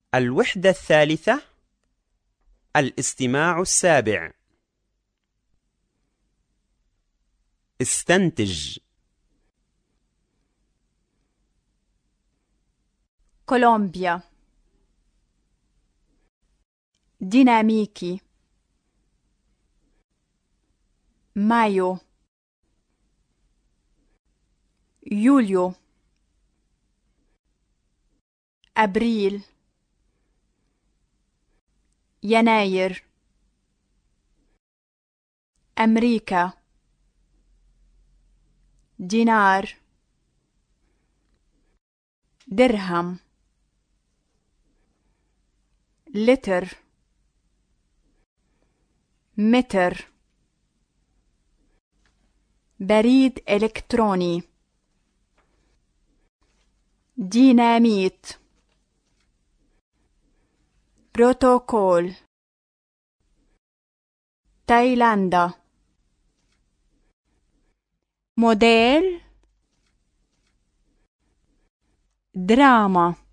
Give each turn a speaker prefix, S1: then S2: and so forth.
S1: الوحدة الثالثة. الاستماع السابع. استنتج.
S2: كولومبيا. ديناميكي. مايو. يوليو. أبريل. يناير. أمريكا. دينار. درهم. لتر. متر. بريد إلكتروني. ديناميت. بروتوكول. تايلاندا. موديل. دراما.